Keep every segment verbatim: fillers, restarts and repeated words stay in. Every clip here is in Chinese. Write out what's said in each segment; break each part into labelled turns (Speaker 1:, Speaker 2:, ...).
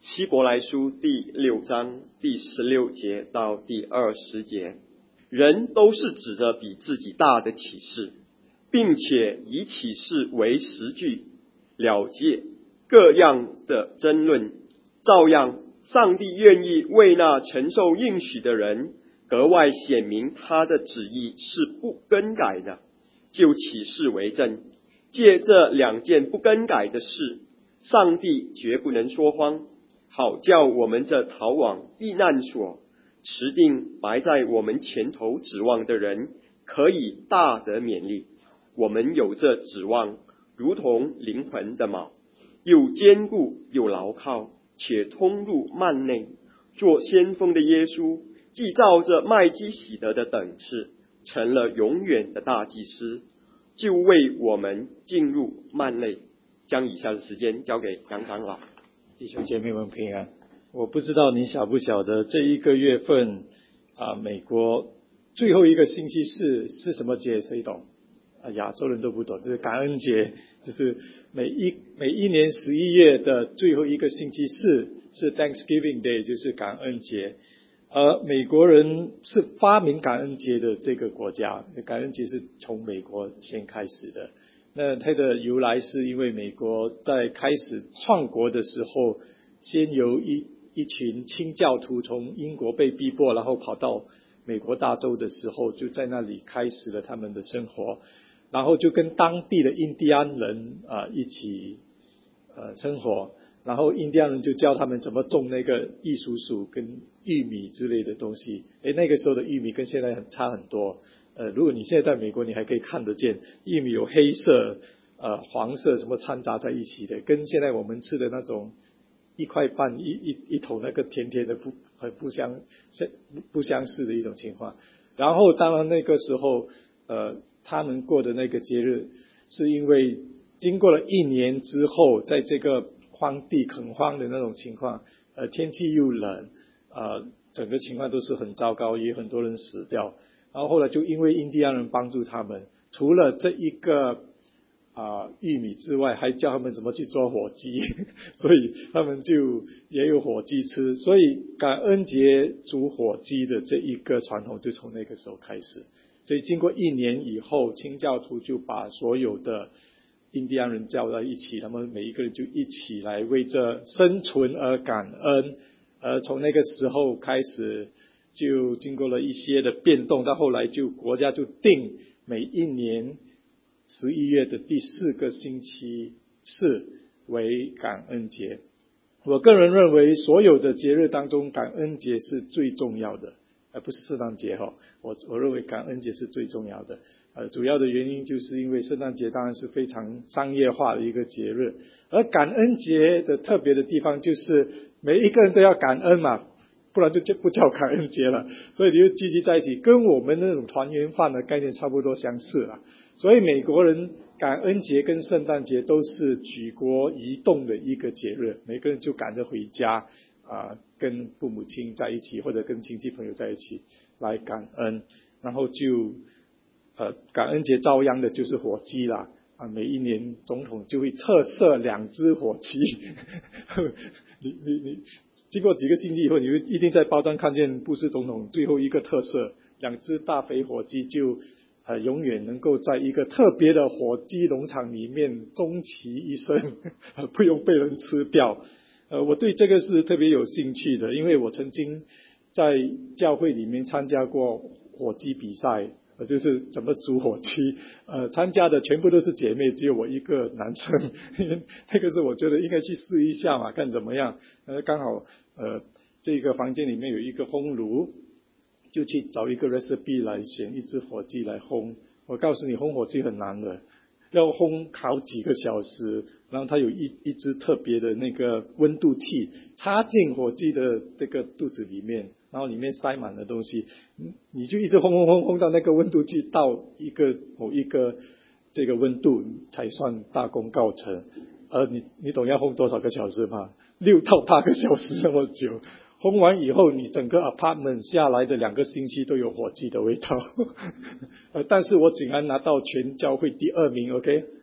Speaker 1: 希伯来书第六章第十六节到第二十节，人都是指着比自己大的启示，并且以启示为实据，了结各样的争论。照样，上帝愿意为那承受应许的人格外显明他的旨意是不更改的，就启示为证。借这两件不更改的事，上帝绝不能说谎，好叫我们这逃往避难所持定摆在我们前头指望的人可以大得勉励。我们有这指望，如同灵魂的锚，又坚固又牢靠，且通入幔内。做先锋的耶稣，既照着麦基洗德的等次，成了永远的大祭司，就为我们进入幔内。将以下的时间交给杨长老。
Speaker 2: 弟兄姐妹们平安。我不知道你晓不晓得，这一个月份啊，美国最后一个星期四是什么节？谁懂？啊，亚洲人都不懂，就是感恩节，就是每一每一年十一月的最后一个星期四是 Thanksgiving Day， 就是感恩节。而美国人是发明感恩节的这个国家，感恩节是从美国先开始的。那它的由来是因为美国在开始创国的时候，先由一一群清教徒从英国被逼迫，然后跑到美国大洲的时候，就在那里开始了他们的生活，然后就跟当地的印第安人啊、呃、一起呃生活，然后印第安人就教他们怎么种那个玉蜀黍跟玉米之类的东西。诶，那个时候的玉米跟现在很差很多。呃，如果你现在在美国，你还可以看得见玉米有黑色、呃黄色什么掺杂在一起的，跟现在我们吃的那种一块半一一一头那个甜甜的不很不相不相似的一种情况。然后当然那个时候，呃，他们过的那个节日，是因为经过了一年之后，在这个荒地垦荒的那种情况，呃，天气又冷，呃，整个情况都是很糟糕，也很多人死掉。然后后来就因为印第安人帮助他们，除了这一个啊、呃、玉米之外，还教他们怎么去做火鸡，所以他们就也有火鸡吃。所以感恩节煮火鸡的这一个传统就从那个时候开始。所以经过一年以后，清教徒就把所有的印第安人叫在一起，他们每一个人就一起来为这生存而感恩。而从那个时候开始，就经过了一些的变动，到后来就国家就定每一年十一月的第四个星期四为感恩节。我个人认为，所有的节日当中，感恩节是最重要的，而不是圣诞节哈。我我认为感恩节是最重要的。呃，主要的原因就是因为圣诞节当然是非常商业化的一个节日，而感恩节的特别的地方就是每一个人都要感恩嘛。不然就不叫感恩节了，所以你就聚集在一起，跟我们那种团圆饭的概念差不多相似了。所以美国人感恩节跟圣诞节都是举国移动的一个节日，每个人就赶着回家啊、呃，跟父母亲在一起，或者跟亲戚朋友在一起来感恩。然后就呃感恩节遭殃的就是火鸡啦啊，每一年总统就会特赦两只火鸡，你你你。经过几个星期以后，你会一定在报章看见布什总统最后一个特赦，两只大肥火鸡就呃永远能够在一个特别的火鸡农场里面终其一生，不用被人吃掉。呃，我对这个是特别有兴趣的，因为我曾经在教会里面参加过火鸡比赛。呃，就是怎么煮火鸡，呃，参加的全部都是姐妹，只有我一个男生。那个是我觉得应该去试一下嘛，看怎么样。呃，刚好呃这个房间里面有一个烘炉，就去找一个 recipe 来选一只火鸡来烘。我告诉你，烘火鸡很难的，要烘好几个小时。然后它有一一只特别的那个温度器插进火鸡的这个肚子里面。然后里面塞满了东西，你就一直烘烘烘烘到那个温度计到一个某一个这个温度才算大功告成。而你你懂要烘多少个小时吗？六到八个小时那么久。烘完以后，你整个 apartment 下来的两个星期都有火鸡的味道。呃，但是我竟然拿到全教会第二名 ，OK？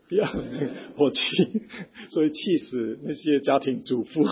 Speaker 2: 不要火气，所以气死那些家庭主妇。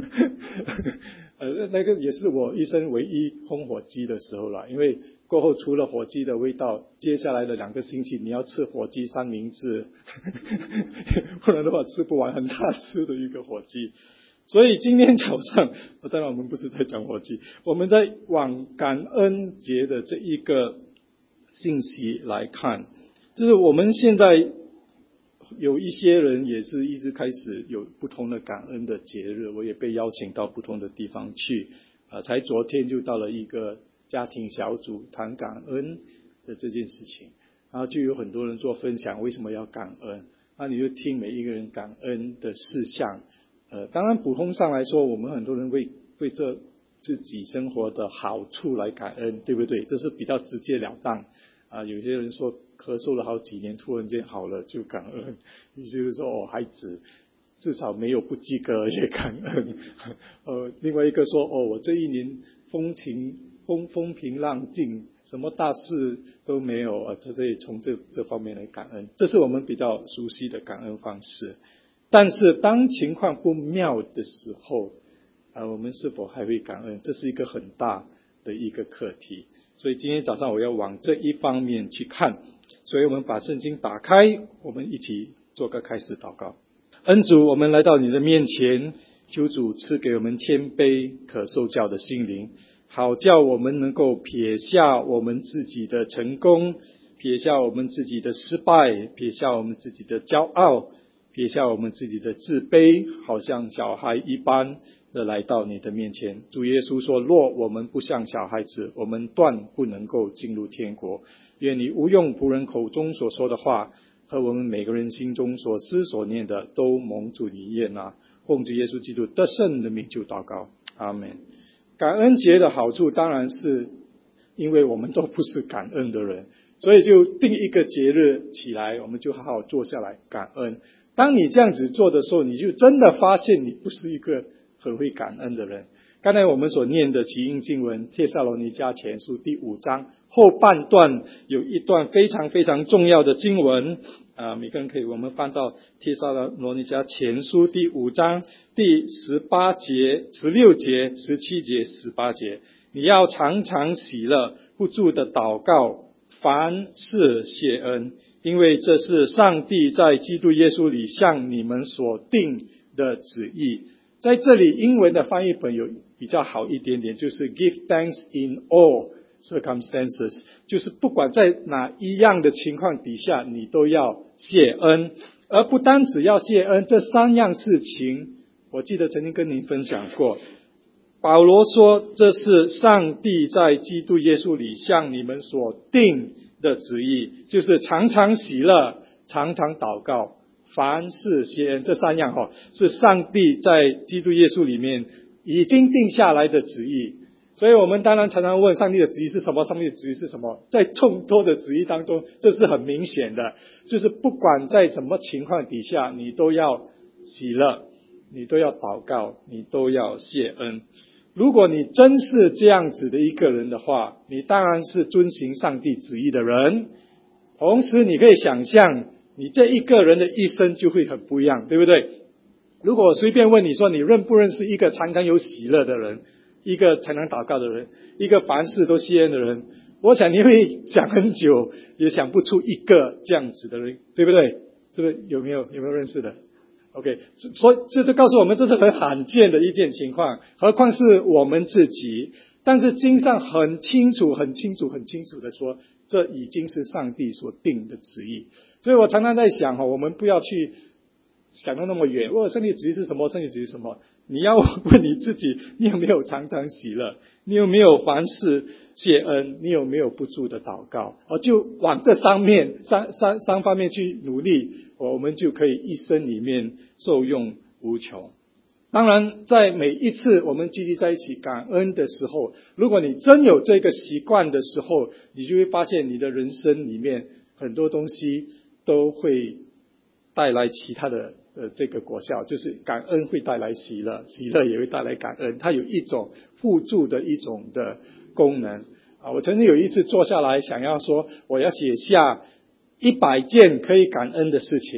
Speaker 2: 呃，那个也是我一生唯一烘火鸡的时候了，因为过后除了火鸡的味道，接下来的两个星期你要吃火鸡三明治，不然的话吃不完，很大吃的一个火鸡。所以今天早上，当然我们不是在讲火鸡，我们在往感恩节的这一个信息来看，就是我们现在有一些人也是一直开始有不同的感恩的节日，我也被邀请到不同的地方去，呃，才昨天就到了一个家庭小组谈感恩的这件事情，然后就有很多人做分享为什么要感恩，那你就听每一个人感恩的事项。呃，当然普通上来说，我们很多人为为这自己生活的好处来感恩，对不对？这是比较直截了当啊。有些人说咳嗽了好几年，突然间好了就感恩；有些人说哦，孩子至少没有不及格也感恩。呃，另外一个说哦，我这一年风情风风平浪静，什么大事都没有啊，这这从这这方面来感恩，这是我们比较熟悉的感恩方式。但是当情况不妙的时候，呃，我们是否还会感恩？这是一个很大的一个课题。所以今天早上我要往这一方面去看。所以我们把圣经打开，我们一起做个开始祷告。恩主，我们来到你的面前，求主赐给我们谦卑可受教的心灵，好叫我们能够撇下我们自己的成功，撇下我们自己的失败，撇下我们自己的骄傲，撇下我们自己的自卑，好像小孩一般的来到你的面前。主耶稣说，若我们不像小孩子，我们断不能够进入天国。愿你无用仆人口中所说的话和我们每个人心中所思所念的都蒙主你悦纳。奉主耶稣基督得胜的名就祷告，阿们。感恩节的好处当然是因为我们都不是感恩的人，所以就定一个节日起来，我们就好好坐下来感恩。当你这样子做的时候，你就真的发现你不是一个很会感恩的人。刚才我们所念的起因经文帖撒罗尼迦前书第五章后半段有一段非常非常重要的经文啊，每个人可以我们翻到帖撒罗尼迦前书第五章第十八节、十六节、十七节、十八节。你要常常喜乐，不住的祷告，凡事谢恩，因为这是上帝在基督耶稣里向你们所定的旨意。在这里英文的翻译本有比较好一点点，就是 give thanks in all circumstances， 就是不管在哪一样的情况底下，你都要谢恩。而不单只要谢恩，这三样事情我记得曾经跟您分享过，保罗说这是上帝在基督耶稣里向你们所定的旨意，就是常常喜乐，常常祷告，凡事谢恩。这三样哈是上帝在基督耶稣里面已经定下来的旨意。所以我们当然常常问上帝的旨意是什么，上帝的旨意是什么，在众多的旨意当中，这是很明显的，就是不管在什么情况底下，你都要喜乐，你都要祷告，你都要谢恩。如果你真是这样子的一个人的话，你当然是遵行上帝旨意的人。同时你可以想象，你这一个人的一生就会很不一样，对不对？如果我随便问你说，你认不认识一个常常有喜乐的人，一个常常祷告的人，一个凡事都谢恩的人，我想你会想很久也想不出一个这样子的人，对不对？是不是？有没有有没有认识的？ OK， 所以这就告诉我们这是很罕见的一件情况，何况是我们自己。但是经上很清楚很清楚很清楚的说，这已经是上帝所定的旨意。所以我常常在想，我们不要去想到那么远，哦，上帝旨意是什么，上帝旨意是什么，你要问你自己，你有没有常常喜乐，你有没有凡事谢恩，你有没有不住的祷告，哦，就往这三面三三三方面去努力，我们就可以一生里面受用无穷。当然在每一次我们聚集在一起感恩的时候，如果你真有这个习惯的时候，你就会发现你的人生里面很多东西都会带来其他的呃这个果效，就是感恩会带来喜乐，喜乐也会带来感恩，它有一种互助的一种的功能啊。我曾经有一次坐下来想要说我要写下一百件可以感恩的事情，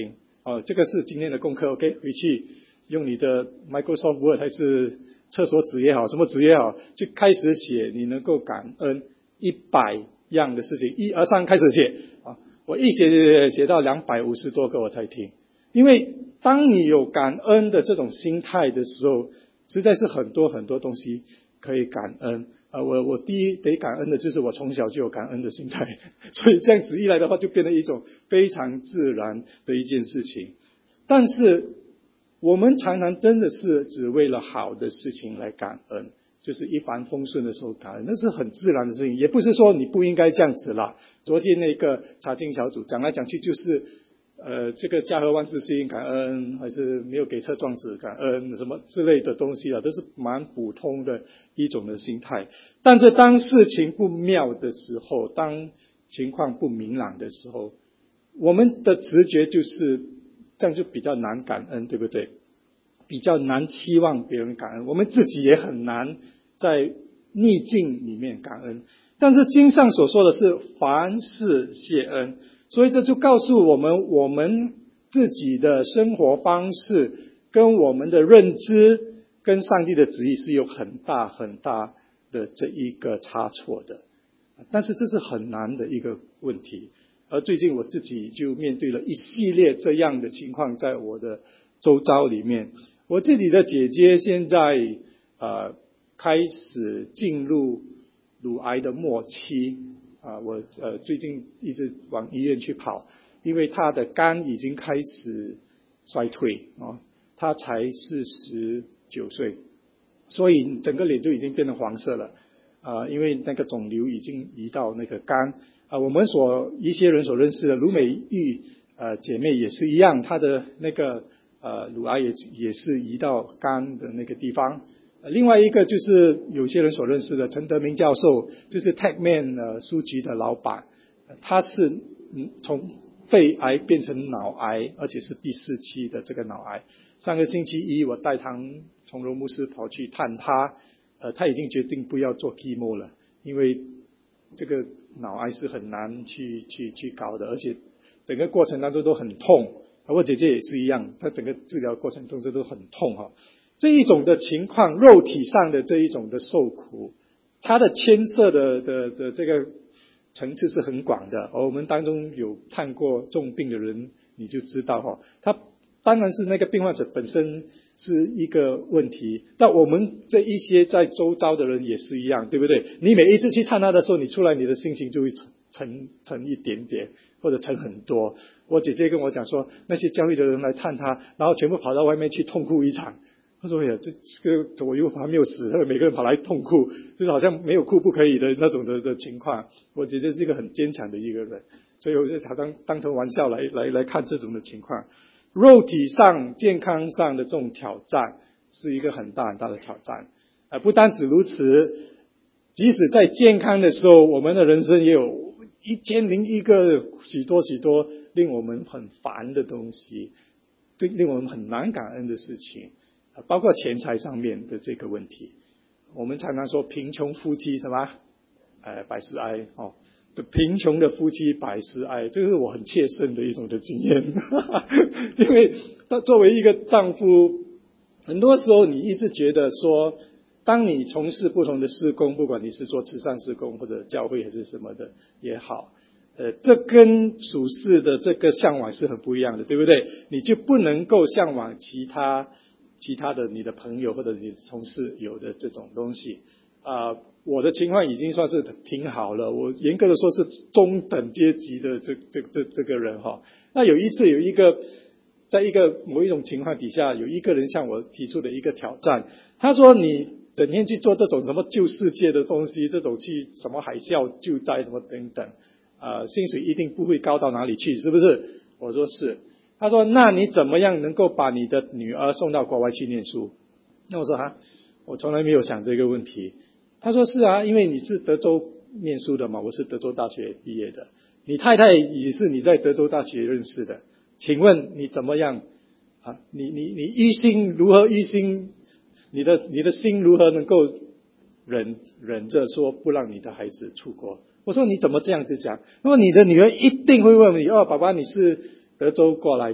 Speaker 2: 哦，这个是今天的功课 ，OK， 回去用你的 Microsoft Word 还是厕所纸也好，什么纸也好，就开始写你能够感恩一百样的事情，一而三开始写啊，我一写写写到两百五十多个我才停，因为当你有感恩的这种心态的时候，实在是很多很多东西可以感恩。啊，我我第一得感恩的就是我从小就有感恩的心态，所以这样子一来的话，就变成一种非常自然的一件事情。但是我们常常真的是只为了好的事情来感恩，就是一帆风顺的时候感恩，那是很自然的事情，也不是说你不应该这样子啦。昨天那个查经小组讲来讲去就是呃，这个家和万事兴感恩，还是没有给车撞死感恩，什么之类的东西啊，都是蛮普通的一种的心态。但是当事情不妙的时候，当情况不明朗的时候，我们的直觉就是这样，就比较难感恩，对不对？比较难期望别人感恩，我们自己也很难在逆境里面感恩。但是经上所说的是凡事谢恩，所以这就告诉我们，我们自己的生活方式跟我们的认知跟上帝的旨意是有很大很大的这一个差错的。但是这是很难的一个问题，而最近我自己就面对了一系列这样的情况，在我的周遭里面。我自己的姐姐现在呃开始进入乳癌的末期啊，我呃最近一直往医院去跑，因为她的肝已经开始衰退啊，她才四十九岁，所以整个脸就已经变成黄色了啊，因为那个肿瘤已经移到那个肝啊。我们所一些人所认识的卢美玉呃姐妹也是一样，她的那个呃乳癌也也是移到肝的那个地方。另外一个就是有些人所认识的陈德明教授，就是 Techman 呃书局的老板，他是嗯从肺癌变成脑癌，而且是第四期的这个脑癌。上个星期一我带唐崇荣牧师跑去探他，呃他已经决定不要做 chemo 了，因为这个脑癌是很难去去去搞的，而且整个过程当中都很痛。我姐姐也是一样，她整个治疗过程当中都很痛哈。这一种的情况，肉体上的这一种的受苦，它的牵涉的的的这个层次是很广的。而我们当中有看过重病的人，你就知道哈，他当然是那个病患者本身是一个问题，但我们这一些在周遭的人也是一样，对不对？你每一次去探他的时候，你出来你的心情就会沉沉一点点，或者沉很多。我姐姐跟我讲说，那些教会的人来探他，然后全部跑到外面去痛哭一场。他说呀，这这个我又还没有死，每个人跑来痛哭，就是好像没有哭不可以的那种的的情况。我觉得是一个很坚强的一个人，所以我就常常当成玩笑来来来看这种的情况。肉体上、健康上的这种挑战是一个很大很大的挑战。呃，不单止如此，即使在健康的时候，我们的人生也有一千零一个许多许多令我们很烦的东西，对，令我们很难感恩的事情。包括钱财上面的这个问题，我们常常说贫穷夫妻什么，呃，百事哀哦，贫穷的夫妻百事哀，这个是我很切身的一种的经验，因为作为一个丈夫，很多时候你一直觉得说，当你从事不同的事工，不管你是做慈善事工或者教会还是什么的也好，呃，这跟属世的这个向往是很不一样的，对不对？你就不能够向往其他。其他的你的朋友或者你的同事有的这种东西啊、呃，我的情况已经算是挺好了，我严格的说是中等阶级的这这这这个人哈。那有一次有一个在一个某一种情况底下，有一个人向我提出的一个挑战，他说你整天去做这种什么救世界的东西，这种去什么海啸救灾什么等等啊、呃，薪水一定不会高到哪里去，是不是？我说是。他说那你怎么样能够把你的女儿送到国外去念书？那我说哈，我从来没有想这个问题。他说是啊，因为你是德州念书的嘛，我是德州大学毕业的，你太太也是你在德州大学认识的，请问你怎么样啊？你你你一心如何一心？你的你的心如何能够忍忍着说不让你的孩子出国？我说你怎么这样子讲？那么你的女儿一定会问你，哦，爸爸你是德州过来的，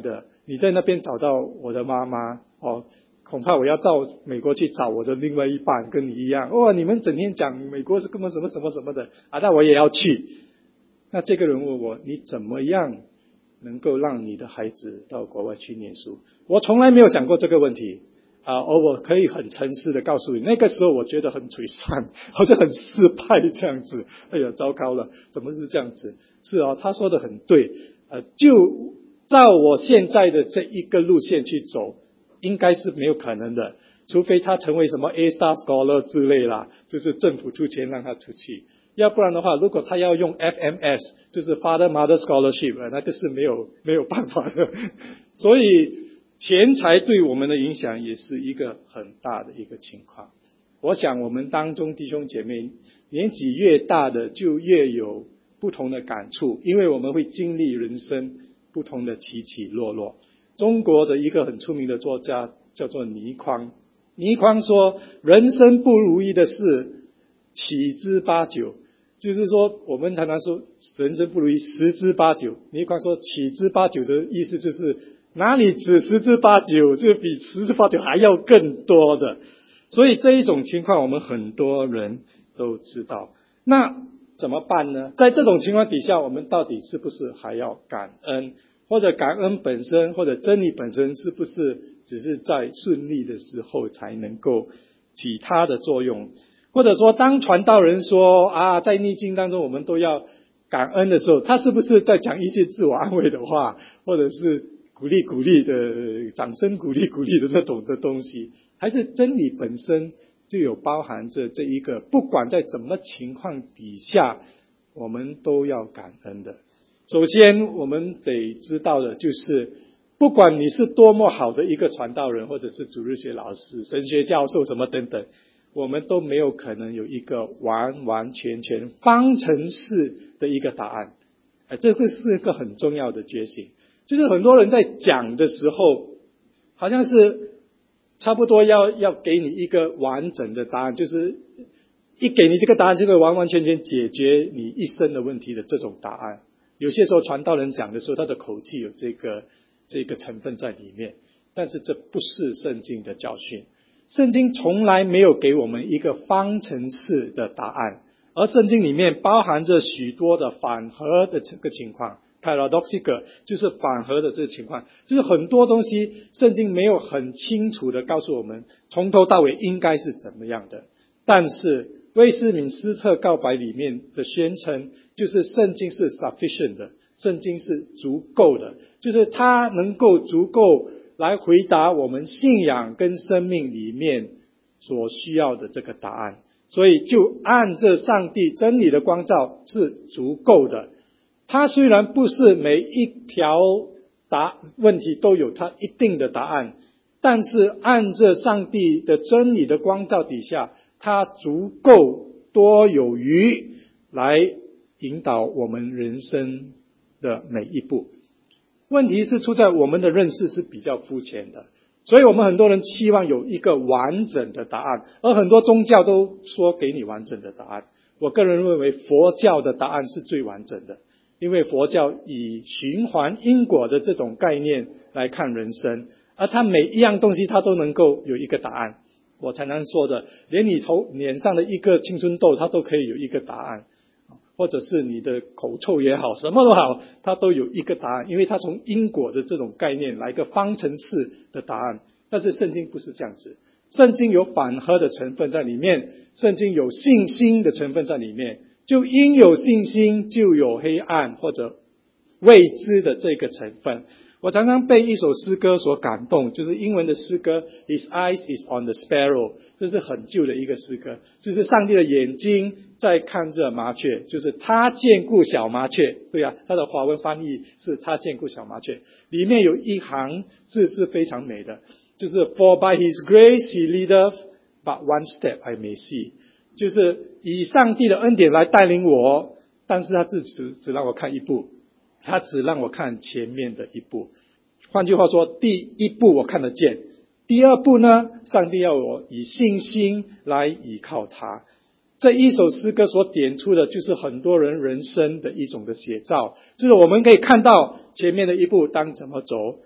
Speaker 2: 你在那边找到我的妈妈哦，恐怕我要到美国去找我的另外一半，跟你一样哦，你们整天讲美国是根本什么什么什么的啊，那我也要去。那这个人问我，你怎么样能够让你的孩子到国外去念书？我从来没有想过这个问题啊，而我可以很诚实的告诉你，那个时候我觉得很沮丧，好像很失败这样子。哎呀，糟糕了，怎么是这样子？是啊，他说的很对，呃，就照我现在的这一个路线去走，应该是没有可能的，除非他成为什么 A star scholar 之类啦，就是政府出钱让他出去。要不然的话，如果他要用 F M S， 就是 Father Mother Scholarship， 那个是没有没有办法的。所以钱财对我们的影响也是一个很大的一个情况。我想我们当中弟兄姐妹年纪越大的就越有不同的感触，因为我们会经历人生不同的起起落落。中国的一个很出名的作家叫做倪匡，倪匡说人生不如意的事七之八九，就是说我们常常说人生不如意十之八九，倪匡说七之八九的意思就是哪里止十之八九，就比十之八九还要更多的。所以这一种情况我们很多人都知道。那怎么办呢？在这种情况底下，我们到底是不是还要感恩？或者感恩本身或者真理本身是不是只是在顺利的时候才能够起它的作用？或者说当传道人说啊，在逆境当中我们都要感恩的时候，他是不是在讲一些自我安慰的话，或者是鼓励鼓励的掌声鼓励鼓励的那种的东西？还是真理本身就有包含着这一个不管在什么情况底下我们都要感恩的？首先我们得知道的就是不管你是多么好的一个传道人，或者是主日学老师、神学教授什么等等，我们都没有可能有一个完完全全方程式的一个答案。哎，这个是一个很重要的觉醒。就是很多人在讲的时候好像是差不多要要给你一个完整的答案，就是一给你这个答案就会完完全全解决你一生的问题的这种答案。有些时候传道人讲的时候，他的口气有这个这个成分在里面，但是这不是圣经的教训。圣经从来没有给我们一个方程式的答案，而圣经里面包含着许多的反合的这个情况， paradoxical 就是反合的这个情况，就是很多东西圣经没有很清楚的告诉我们从头到尾应该是怎么样的。但是威斯敏斯特告白里面的宣称就是圣经是 sufficient 的，圣经是足够的，就是它能够足够来回答我们信仰跟生命里面所需要的这个答案。所以就按着上帝真理的光照是足够的。它虽然不是每一条答问题都有它一定的答案，但是按着上帝的真理的光照底下，它足够多有余来引导我们人生的每一步。问题是出在我们的认识是比较肤浅的，所以我们很多人期望有一个完整的答案，而很多宗教都说给你完整的答案。我个人认为佛教的答案是最完整的，因为佛教以循环因果的这种概念来看人生，而它每一样东西它都能够有一个答案。我常常说的，连你头脸上的一个青春痘它都可以有一个答案，或者是你的口臭也好，什么都好，它都有一个答案，因为它从因果的这种概念来个方程式的答案。但是圣经不是这样子，圣经有反合的成分在里面，圣经有信心的成分在里面，就因有信心就有黑暗或者未知的这个成分。我常常被一首诗歌所感动，就是英文的诗歌 His eyes is on the sparrow， 这是很旧的一个诗歌，就是上帝的眼睛在看着麻雀，就是他眷顾小麻雀。对啊，他的华文翻译是他眷顾小麻雀。里面有一行字是非常美的，就是 For by his grace he leadeth, but one step I may see， 就是以上帝的恩典来带领我，但是他只只让我看一步，他只让我看前面的一步。换句话说，第一步我看得见，第二步呢，上帝要我以信心来依靠他。这一首诗歌所点出的就是很多人人生的一种的写照，就是我们可以看到前面的一步当怎么走，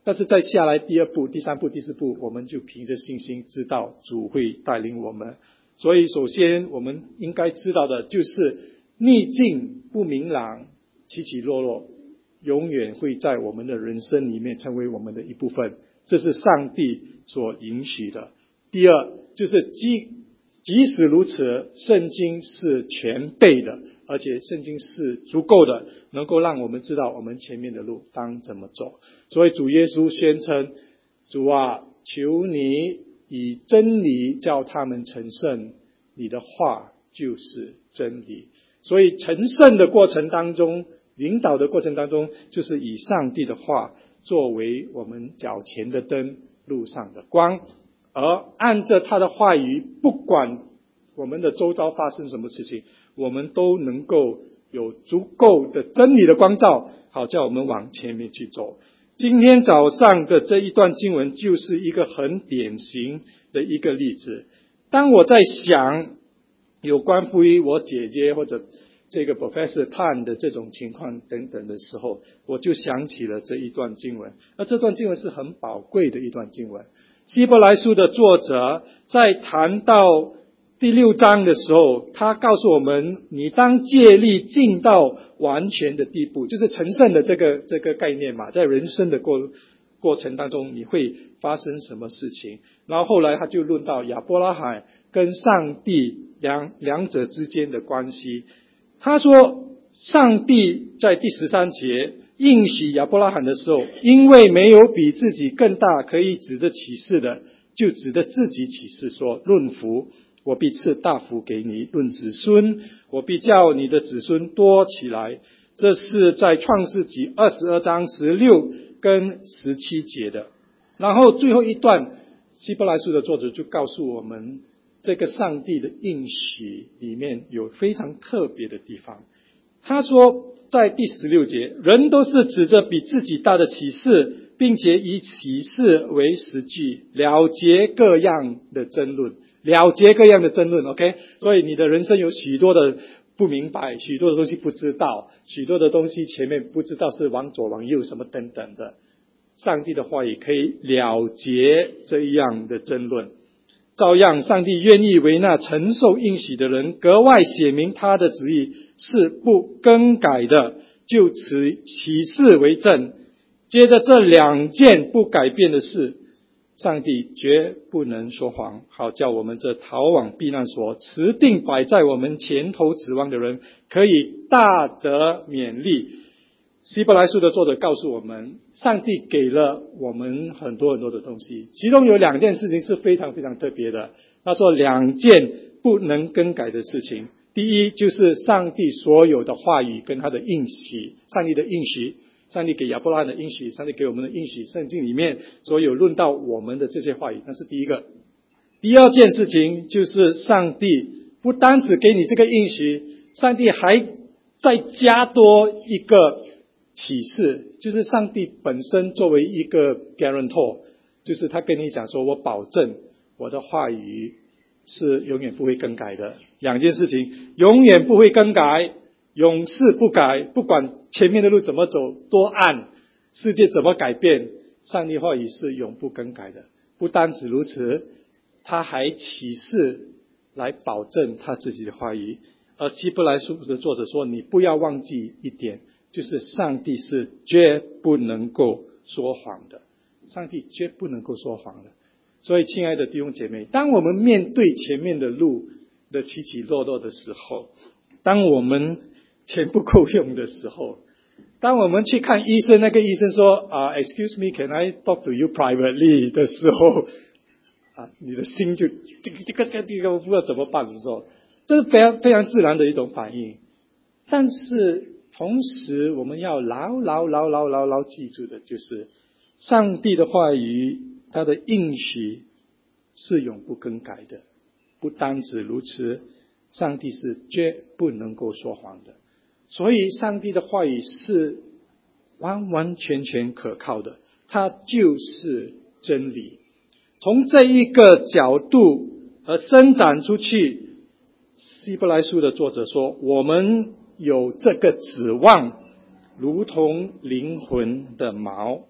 Speaker 2: 但是再下来第二步、第三步、第四步，我们就凭着信心知道主会带领我们。所以首先我们应该知道的就是逆境不明朗、起起落落，永远会在我们的人生里面成为我们的一部分，这是上帝所允许的。第二就是即即使如此，圣经是全备的，而且圣经是足够的，能够让我们知道我们前面的路当怎么走。所以主耶稣宣称，主啊，求你以真理叫他们成圣，你的话就是真理。所以成圣的过程当中，领导的过程当中，就是以上帝的话作为我们脚前的灯，路上的光，而按着他的话语，不管我们的周遭发生什么事情，我们都能够有足够的真理的光照，好叫我们往前面去走。今天早上的这一段经文就是一个很典型的一个例子。当我在想有关乎于我姐姐或者这个 Professor Tan 的这种情况等等的时候，我就想起了这一段经文。而这段经文是很宝贵的一段经文。希伯来书的作者在谈到第六章的时候，他告诉我们，你当借力进到完全的地步，就是成圣的这个这个概念嘛，在人生的过过程当中，你会发生什么事情？然后后来他就论到亚伯拉罕跟上帝两两者之间的关系。他说，上帝在第十三节应许亚伯拉罕的时候，因为没有比自己更大可以指着启示的，就指着自己启示说，论福，我必赐大福给你；论子孙，我必叫你的子孙多起来。这是在创世纪二十二章十六跟十七节的。然后最后一段，希伯来书的作者就告诉我们，这个上帝的应许里面有非常特别的地方。他说在第十六节，人都是指着比自己大的启示，并且以启示为实据，了结各样的争论，了结各样的争论 OK， 所以你的人生有许多的不明白，许多的东西不知道，许多的东西前面不知道是往左往右什么等等的，上帝的话语可以了结这样的争论。照样上帝愿意为那承受应许的人格外写明他的旨意是不更改的，就此启示为证。接着这两件不改变的事，上帝绝不能说谎，好叫我们这逃往避难所持定摆在我们前头指望的人可以大得勉励。希伯来书的作者告诉我们，上帝给了我们很多很多的东西，其中有两件事情是非常非常特别的。他说两件不能更改的事情，第一就是上帝所有的话语跟他的应许，上帝的应许，上帝给亚伯拉罕的应许，上帝给我们的应许，圣经里面所有论到我们的这些话语，那是第一个。第二件事情就是上帝不单只给你这个应许，上帝还再加多一个启示，就是上帝本身作为一个 guarantor， 就是他跟你讲说，我保证我的话语是永远不会更改的。两件事情永远不会更改，永世不改，不管前面的路怎么走，多暗，世界怎么改变，上帝话语是永不更改的。不单止如此，他还启示来保证他自己的话语。而希伯来书的作者说，你不要忘记一点，就是上帝是绝不能够说谎的，上帝绝不能够说谎的。所以亲爱的弟兄姐妹，当我们面对前面的路的起起落落的时候，当我们钱不够用的时候，当我们去看医生，那个医生说啊、uh, excuse me, can I talk to you privately 的时候啊，你的心就这个这个这个这个我不知道怎么办的时候，这是非常非常自然的一种反应。但是同时我们要牢牢牢牢牢牢记住的就是，上帝的话语，他的应许是永不更改的。不单止如此，上帝是绝不能够说谎的。所以上帝的话语是完完全全可靠的，它就是真理。从这一个角度而伸展出去，希伯来书的作者说，我们有这个指望，如同灵魂的锚。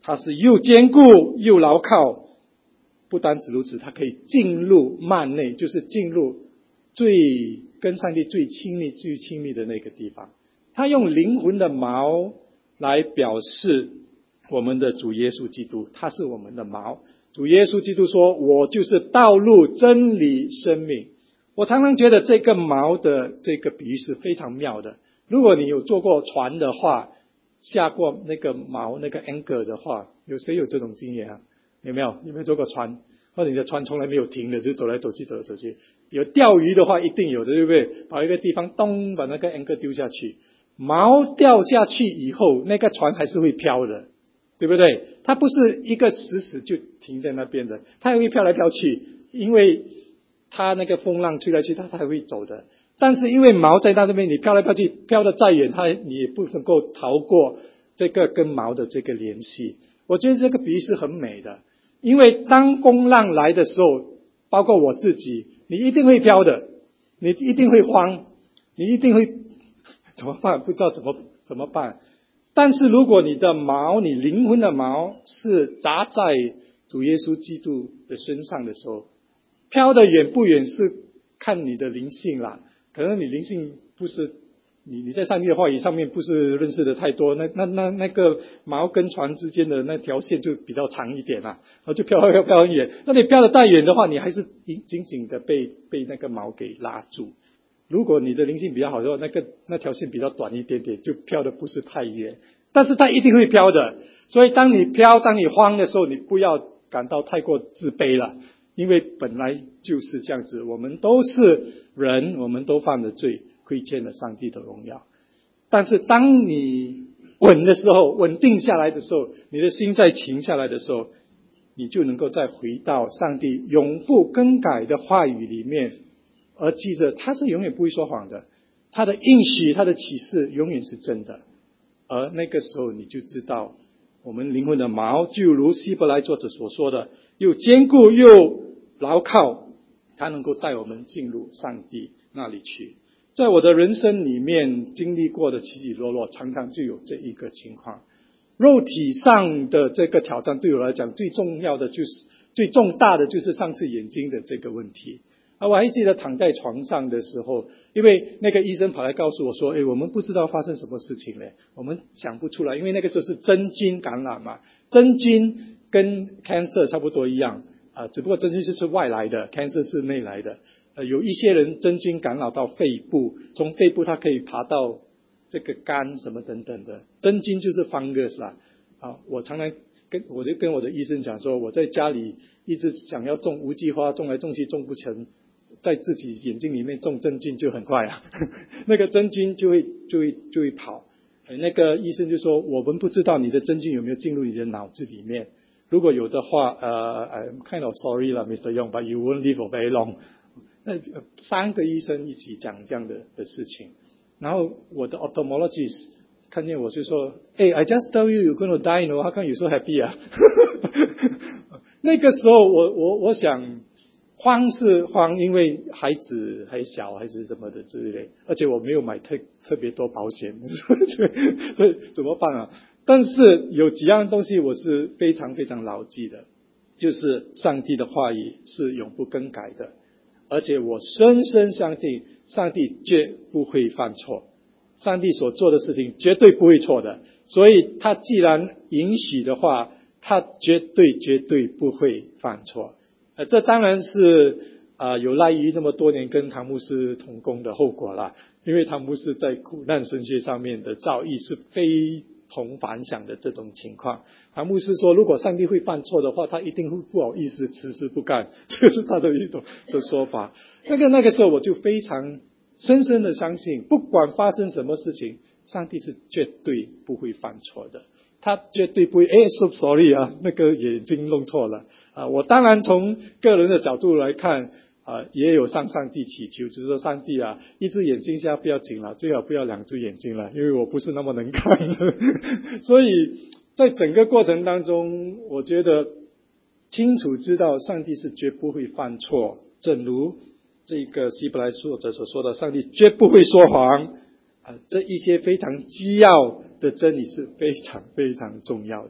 Speaker 2: 它是又坚固又牢靠。不单止如此，它可以进入幔内，就是进入最跟上帝最亲密最亲密的那个地方。他用灵魂的锚来表示我们的主耶稣基督，他是我们的锚。主耶稣基督说，我就是道路真理生命。我常常觉得这个锚的这个比喻是非常妙的。如果你有坐过船的话，下过那个锚那个 anchor 的话，有谁有这种经验啊？有没有？有没有坐过船？或者你的船从来没有停的，就走来走去走来走去。有钓鱼的话一定有的，对不对？跑一个地方咚把那个 anchor 丢下去，锚掉下去以后，那个船还是会飘的，对不对？它不是一个死死就停在那边的，它还会飘来飘去，因为它那个风浪吹来吹去，它它还会走的。但是因为锚在那边，你飘来飘去，飘得再远，它你也不能够逃过这个跟锚的这个联系。我觉得这个比喻是很美的。因为当风浪来的时候，包括我自己，你一定会飘的，你一定会慌，你一定会怎么办？不知道怎么怎么办。但是如果你的锚，你灵魂的锚是扎在主耶稣基督的身上的时候，飘得远不远是看你的灵性啦。可能你灵性不是你你在上帝的话语上面不是认识的太多，那那那那个锚跟船之间的那条线就比较长一点啦，然后就飘飘飘很远。那你飘得太远的话，你还是紧紧的被被那个锚给拉住。如果你的灵性比较好的话，那个那条线比较短一点点，就飘的不是太远，但是它一定会飘的。所以当你飘，当你慌的时候，你不要感到太过自卑了，因为本来就是这样子，我们都是人，我们都犯了罪，亏欠了上帝的荣耀。但是当你稳的时候，稳定下来的时候，你的心再停下来的时候，你就能够再回到上帝永不更改的话语里面，而记着他是永远不会说谎的，他的应许他的启示永远是真的。而那个时候你就知道，我们灵魂的锚就如希伯来作者所说的，又坚固又牢靠，它能够带我们进入上帝那里去。在我的人生里面经历过的起起落落，常常就有这一个情况。肉体上的这个挑战对我来讲最重要的就是最重大的就是上次眼睛的这个问题啊。我还记得躺在床上的时候，因为那个医生跑来告诉我说，诶，我们不知道发生什么事情嘞，我们想不出来，因为那个时候是真菌感染嘛，真菌跟 cancer 差不多一样啊，只不过真菌是外来的， cancer 是内来的。呃，有一些人真菌感染到肺部，从肺部它可以爬到这个肝什么等等的，真菌就是 fungus 啦。啊，我常常跟我就跟我的医生讲说，我在家里一直想要种无计花，种来种去种不成，在自己眼睛里面种真菌就很快啊，那个真菌就会就会就会跑。呃，那个医生就说，我们不知道你的真菌有没有进入你的脑子里面，如果有的话，呃 I'm kind of sorry 啦 ，Mister Yong, but you won't live for very long。那三个医生一起讲这样的的事情，然后我的 ophthalmologist 看见我就说，哎 I just tell you you're going to die, no? How come you so happy 啊？那个时候我我我想慌是慌，因为孩子还小还是什么的之类，而且我没有买特特别多保险，所以怎么办啊？但是有几样东西我是非常非常牢记的，就是上帝的话语是永不更改的。而且我深深相信上帝绝不会犯错，上帝所做的事情绝对不会错的，所以他既然允许的话，他绝对绝对不会犯错。呃，这当然是啊、呃、有赖于那么多年跟唐牧师同工的后果啦，因为唐牧师在苦难神学上面的造诣是非同凡响的这种情况。唐牧师说，如果上帝会犯错的话，他一定会不好意思迟迟不干，这是他的一种的说法。那个那个时候我就非常深深的相信，不管发生什么事情，上帝是绝对不会犯错的，他绝对不会哎 so sorry 啊，那个眼睛弄错了啊。我当然从个人的角度来看啊，也有向上帝祈求，就是说上帝啊，一只眼睛下不要紧了，最好不要两只眼睛了，因为我不是那么能看的。所以在整个过程当中，我觉得清楚知道上帝是绝不会犯错，正如这个希伯来作者所说的，上帝绝不会说谎啊，这一些非常基要的真理是非常非常重要的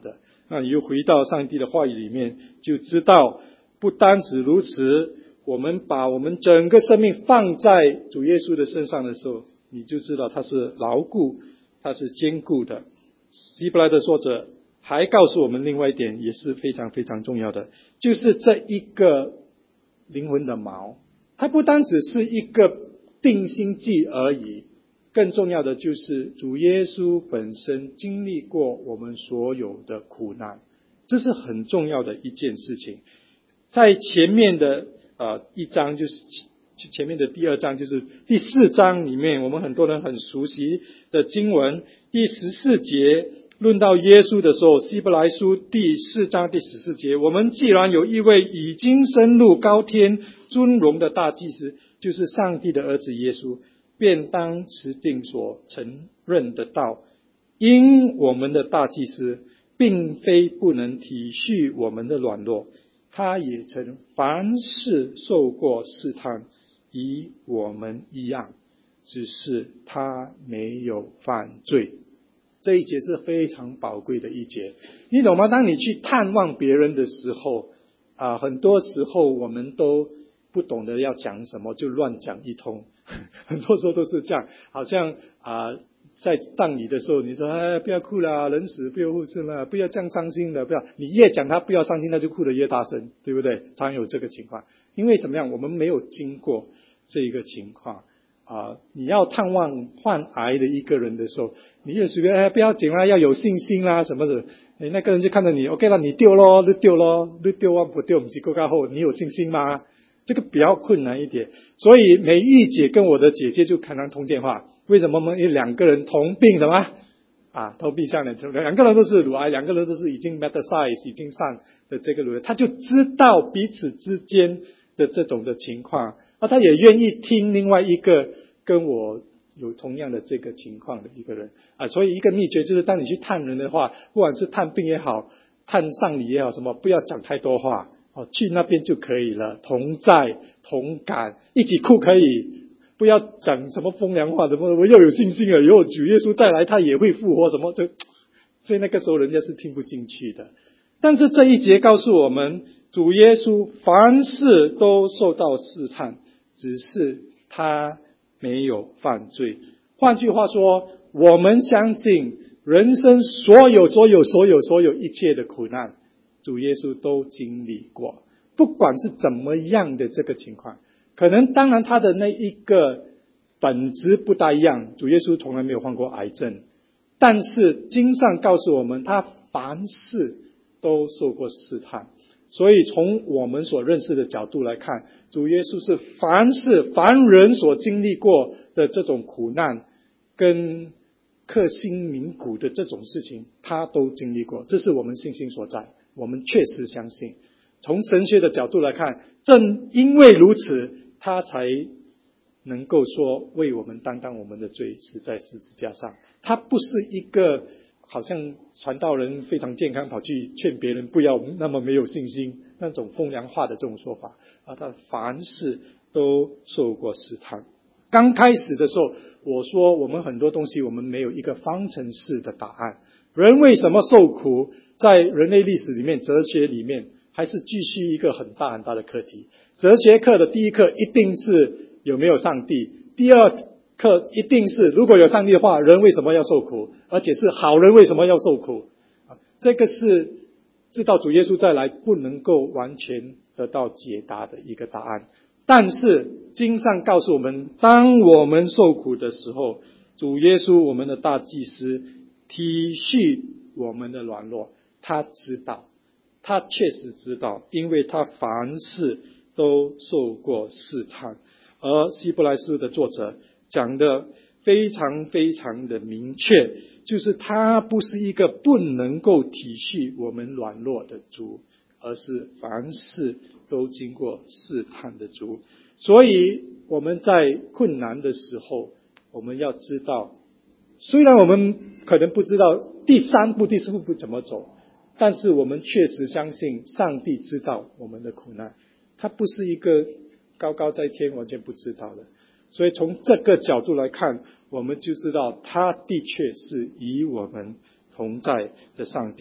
Speaker 2: 那你又回到上帝的话语里面，就知道不单止如此，我们把我们整个生命放在主耶稣的身上的时候，你就知道他是牢固，他是坚固的。希伯来的作者还告诉我们另外一点也是非常非常重要的，就是这一个灵魂的锚，它不单只是一个定心剂而已，更重要的就是主耶稣本身经历过我们所有的苦难，这是很重要的一件事情。在前面的呃一章，就是前面的第二章，就是第四章里面，我们很多人很熟悉的经文，第十四节论到耶稣的时候，希伯来书第四章第十四节，我们既然有一位已经升入高天尊荣的大祭司，就是上帝的儿子耶稣，便当持定所承认的道。因我们的大祭司并非不能体恤我们的软弱，他也曾凡事受过试探，与我们一样，只是他没有犯罪。这一节是非常宝贵的一节，你懂吗？当你去探望别人的时候啊，很多时候我们都不懂得要讲什么，就乱讲一通。很多时候都是这样，好像啊，在葬礼的时候，你说哎，不要哭啦，人死不由护士啦，不要这样伤心的，不要，你越讲他不要伤心，他就哭得越大声，对不对？常有这个情况，因为什么样？我们没有经过这一个情况。啊，你要探望患癌的一个人的时候，你也随便哎，不要紧啦，要有信心啦什么的。哎，那个人就看着你 ，OK 了，你丢咯，你丢咯，你丢啊不丢，不是够够好，你有信心吗？这个比较困难一点。所以美玉姐跟我的姐姐就常常通电话。为什么呢？因为两个人同病什么啊，头皮上的两个人都是乳癌，两个人都是已经 metastasize 已经上的这个乳癌，他就知道彼此之间的这种的情况。啊，他也愿意听另外一个跟我有同样的这个情况的一个人啊，所以一个秘诀就是，当你去探人的话，不管是探病也好，探丧礼也好，什么不要讲太多话哦，去那边就可以了，同在同感，一起哭可以，不要讲什么风凉话，什么我要有信心了，以后主耶稣再来，他也会复活，什么就，所以那个时候人家是听不进去的。但是这一节告诉我们，主耶稣凡事都受到试探，只是他没有犯罪。换句话说，我们相信人生所有所有所有所有一切的苦难，主耶稣都经历过，不管是怎么样的这个情况，可能当然他的那一个本质不大一样，主耶稣从来没有患过癌症，但是经上告诉我们，他凡事都受过试探。所以从我们所认识的角度来看，主耶稣是凡是凡人所经历过的这种苦难跟刻心铭骨的这种事情，他都经历过，这是我们信心所在，我们确实相信。从神学的角度来看，正因为如此，他才能够说为我们担当我们的罪，死在十字架上。他不是一个好像传道人非常健康跑去劝别人不要那么没有信心，那种风凉话的这种说法啊，他凡事都受过试探。刚开始的时候我说我们很多东西我们没有一个方程式的答案，人为什么受苦在人类历史里面哲学里面还是继续一个很大很大的课题。哲学课的第一课一定是有没有上帝，第二课一定是如果有上帝的话，人为什么要受苦，而且是好人为什么要受苦，这个是直到主耶稣再来不能够完全得到解答的一个答案。但是经上告诉我们，当我们受苦的时候，主耶稣我们的大祭司体恤我们的软弱，他知道，他确实知道，因为他凡事都受过试探。而希伯来书的作者讲的非常非常的明确，就是他不是一个不能够体恤我们软弱的主，而是凡事都经过试探的主。所以我们在困难的时候，我们要知道，虽然我们可能不知道第三步第四步怎么走，但是我们确实相信上帝知道我们的苦难，他不是一个高高在天完全不知道的。所以从这个角度来看，我们就知道他的确是与我们同在的上帝。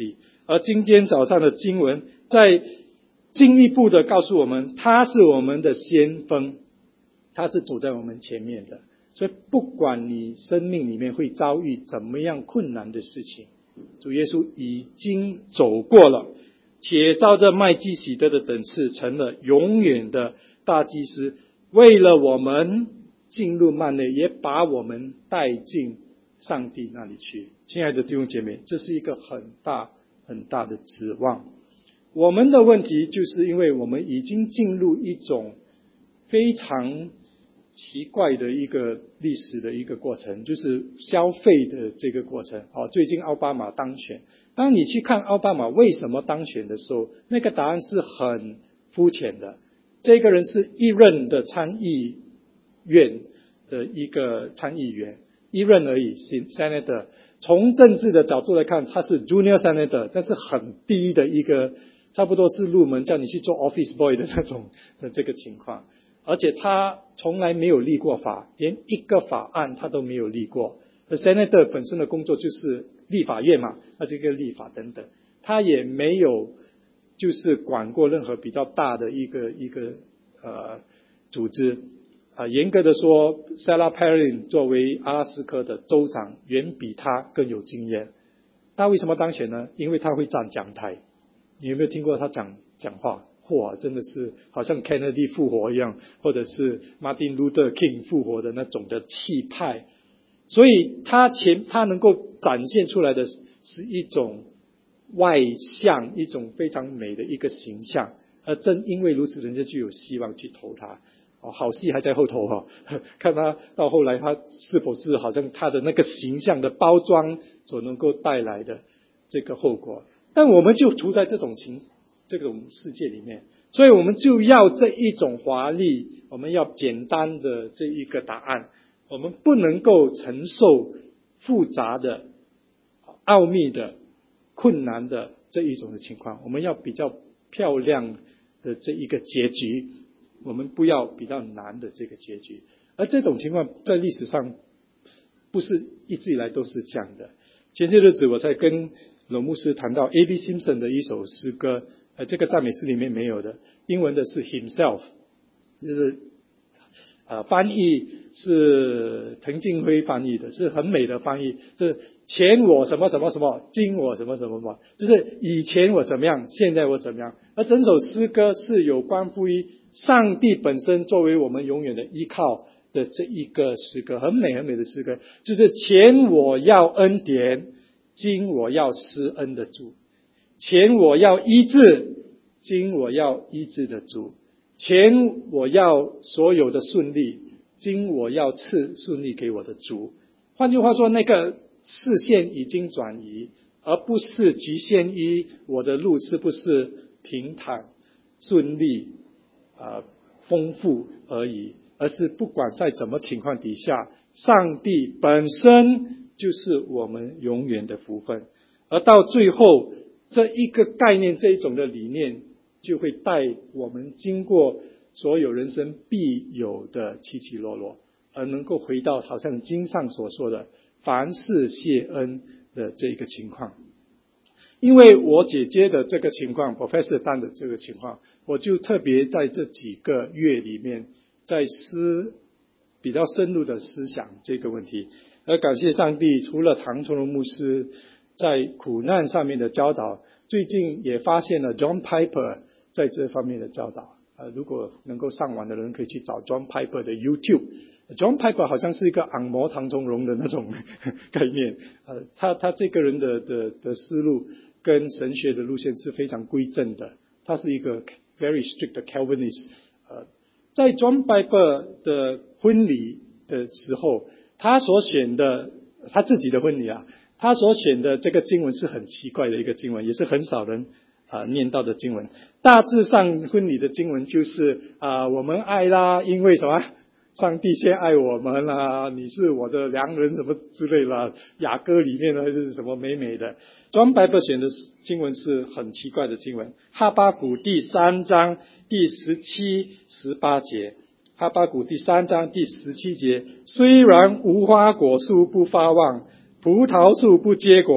Speaker 2: 而今天早上的经文在进一步的告诉我们，他是我们的先锋，他是走在我们前面的。所以不管你生命里面会遭遇怎么样困难的事情，主耶稣已经走过了，且照着麦基洗德的等次成了永远的大祭司，为了我们进入幔内，也把我们带进上帝那里去。亲爱的弟兄姐妹，这是一个很大很大的指望。我们的问题就是因为我们已经进入一种非常奇怪的一个历史的一个过程，就是消费的这个过程。哦，最近奥巴马当选，当你去看奥巴马为什么当选的时候，那个答案是很肤浅的。这个人是一任的参议院的一个参议员，一任而已 Senator。 从政治的角度来看，他是 Junior Senator， 但是很低的一个，差不多是入门叫你去做 Office Boy 的那种的这个情况。而且他从来没有立过法，连一个法案他都没有立过。而 Senator 本身的工作就是立法院嘛，那这个立法等等，他也没有就是管过任何比较大的一个一个呃组织。啊，严格的说 ，Sarah Palin 作为阿拉斯科的州长，远比他更有经验。他为什么当选呢？因为他会站讲台。你有没有听过他讲讲话？哇，真的是好像 Kennedy 复活一样，或者是 Martin Luther King 复活的那种的气派。所以他前他能够展现出来的是一种外向，一种非常美的一个形象。而正因为如此，人家就有希望去投他。哦，好戏还在后头哈、哦，看他到后来他是否是好像他的那个形象的包装所能够带来的这个后果。但我们就处在这种情这种世界里面，所以我们就要这一种华丽，我们要简单的这一个答案，我们不能够承受复杂的、奥秘的、困难的这一种的情况，我们要比较漂亮的这一个结局，我们不要比较难的这个结局。而这种情况在历史上不是一直以来都是这样的。前些日子我才跟罗牧师谈到 A B Simpson 的一首诗歌，呃，这个赞美诗里面没有的，英文的是 Himself， 就是呃翻译是滕静辉翻译的，是很美的翻译，是前我什么什么什么，今我什么什么什么，就是以前我怎么样，现在我怎么样。而整首诗歌是有关乎于上帝本身作为我们永远的依靠的这一个诗歌，很美很美的诗歌，就是前我要恩典，今我要施恩的主；前我要医治，今我要医治的主；前我要所有的顺利，今我要赐顺利给我的主。换句话说，那个视线已经转移，而不是局限于我的路是不是平坦顺利呃丰富而已，而是不管在什么情况底下，上帝本身就是我们永远的福分。而到最后，这一个概念，这一种的理念，就会带我们经过所有人生必有的起起落落，而能够回到好像经上所说的凡事谢恩的这个情况。因为我姐姐的这个情况 Professor Dan 的这个情况，我就特别在这几个月里面在思比较深入的思想这个问题。而感谢上帝，除了唐崇荣牧师在苦难上面的教导，最近也发现了 John Piper 在这方面的教导。呃，如果能够上网的人可以去找 John Piper 的 YouTube。John Piper 好像是一个昂摩唐崇荣的那种概念。呃，他他这个人的的的思路跟神学的路线是非常规正的，他是一个 very strict 的 Calvinist。呃，在 John Piper 的婚礼的时候，他所选的他自己的婚礼啊，他所选的这个经文是很奇怪的一个经文，也是很少人啊、呃、念到的经文。大致上婚礼的经文就是啊、呃，我们爱啦，因为什么？上帝先爱我们啦，你是我的良人什么之类啦，雅歌里面呢是什么美美的。John Piper 选的经文是很奇怪的经文，哈巴谷第三章第十七、十八节。哈巴谷第三章第十七节，虽然无花果树不发旺，葡萄树不结果，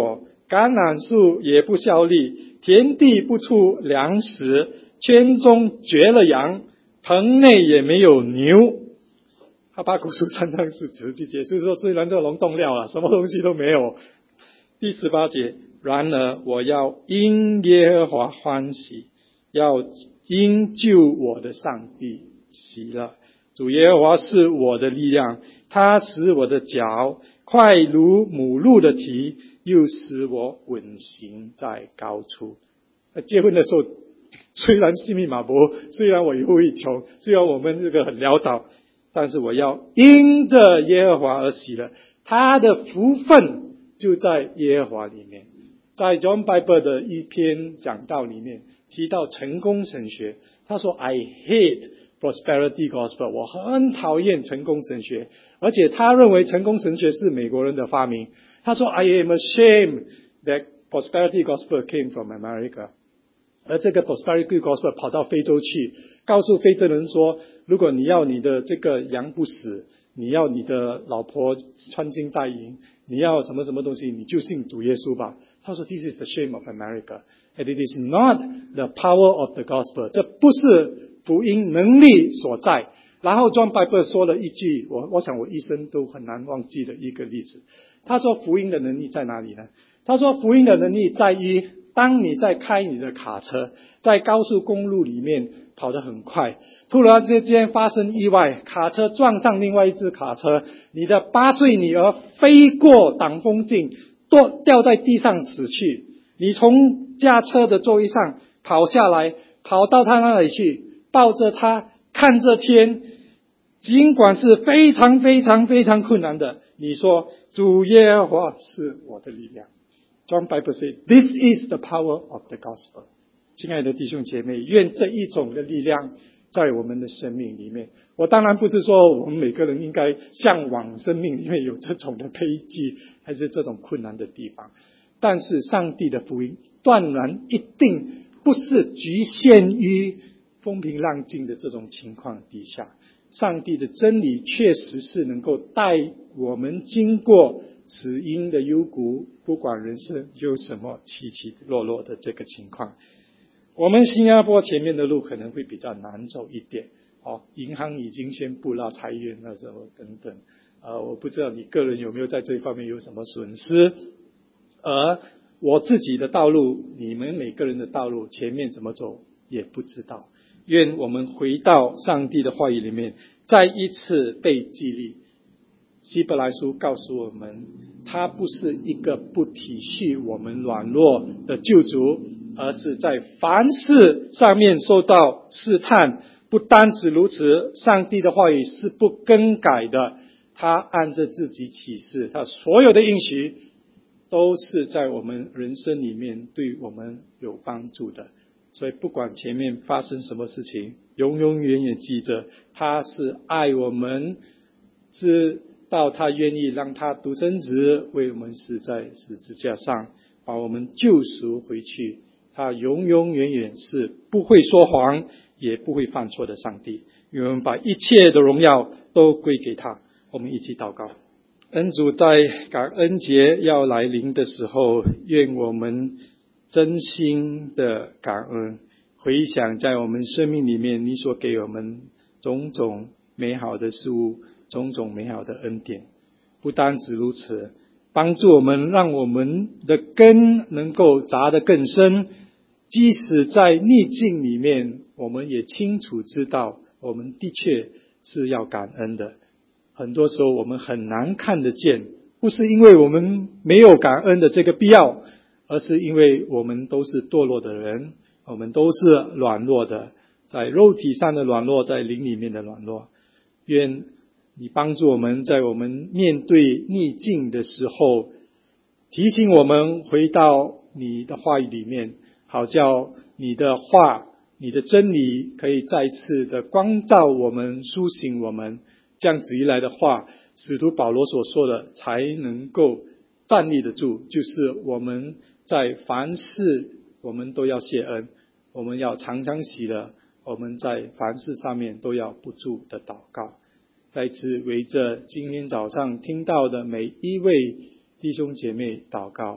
Speaker 2: 橄榄树也不效力，田地不出粮食，圈中绝了羊，棚内也没有牛。哈巴谷书三章是直接结束说，虽然这笼中料了，什么东西都没有。第十八节，然而我要因耶和华欢喜，要因救我的上帝喜乐。主耶和华是我的力量，他使我的脚快如母鹿的蹄，又使我稳行在高处。结婚的时候，虽然性命马博，虽然我以后会穷，虽然我们这个很潦倒，但是我要因着耶和华而喜乐，他的福分就在耶和华里面。在 John Piper 的一篇讲道里面提到成功神学，他说 I hate prosperity gospel， 我很讨厌成功神学，而且他认为成功神学是美国人的发明。他说 I am ashamed that prosperity gospel came from America， 而这个 prosperity gospel 跑到非洲去，告诉非洲人说，如果你要你的这个羊不死，你要你的老婆穿金戴银，你要什么什么东西，你就信主耶稣吧。他说 This is the shame of America and it is not the power of the gospel， 这不是福音能力所在。然后 John Piper 说了一句我我想我一生都很难忘记的一个例子，他说福音的能力在哪里呢？他说福音的能力在于，当你在开你的卡车，在高速公路里面跑得很快，突然之间发生意外，卡车撞上另外一只卡车，你的八岁女儿飞过挡风镜，掉在地上死去，你从驾车的座位上跑下来，跑到他那里去，抱着他看着天，尽管是非常非常非常困难的，你说主耶和华是我的力量。 John Piper said This is the power of the gospel。 亲爱的弟兄姐妹，愿这一种的力量在我们的生命里面。我当然不是说我们每个人应该向往生命里面有这种的悲剧还是这种困难的地方，但是上帝的福音断然一定不是局限于风平浪静的这种情况底下，上帝的真理确实是能够带我们经过死荫的幽谷，不管人生有什么起起落落的这个情况。我们新加坡前面的路可能会比较难走一点，哦，银行已经宣布了裁员了什么等等，呃，我不知道你个人有没有在这一方面有什么损失，而我自己的道路，你们每个人的道路前面怎么走也不知道。愿我们回到上帝的话语里面，再一次被激励。希伯来书告诉我们，他不是一个不体恤我们软弱的救主，而是在凡事上面受到试探。不单止如此，上帝的话语是不更改的，他按着自己启示，他所有的应许都是在我们人生里面对我们有帮助的。所以不管前面发生什么事情，永永远远记着他是爱我们，知道他愿意让他独生子为我们死在十字架上，把我们救赎回去。他永永远远是不会说谎也不会犯错的上帝，因为我们把一切的荣耀都归给他。我们一起祷告。恩主，在感恩节要来临的时候，愿我们真心的感恩，回想在我们生命里面你所给我们种种美好的事物，种种美好的恩典。不单止如此，帮助我们，让我们的根能够扎得更深，即使在逆境里面，我们也清楚知道我们的确是要感恩的。很多时候我们很难看得见，不是因为我们没有感恩的这个必要，而是因为我们都是堕落的人，我们都是软弱的，在肉体上的软弱，在灵里面的软弱。愿你帮助我们，在我们面对逆境的时候，提醒我们回到你的话语里面，好叫你的话，你的真理可以再次的光照我们，苏醒我们。这样子一来的话，使徒保罗所说的才能够站立得住，就是我们在凡事我们都要谢恩，我们要常常喜乐，我们在凡事上面都要不住的祷告。再次围着今天早上听到的每一位弟兄姐妹祷告，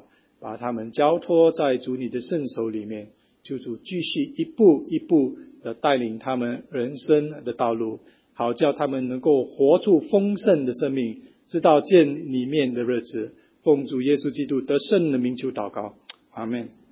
Speaker 2: 把他们交托在主你的圣手里面，求主继续一步一步的带领他们人生的道路，好叫他们能够活出丰盛的生命，直到见里面的日子。奉主耶稣基督得胜的名求祷告，阿们。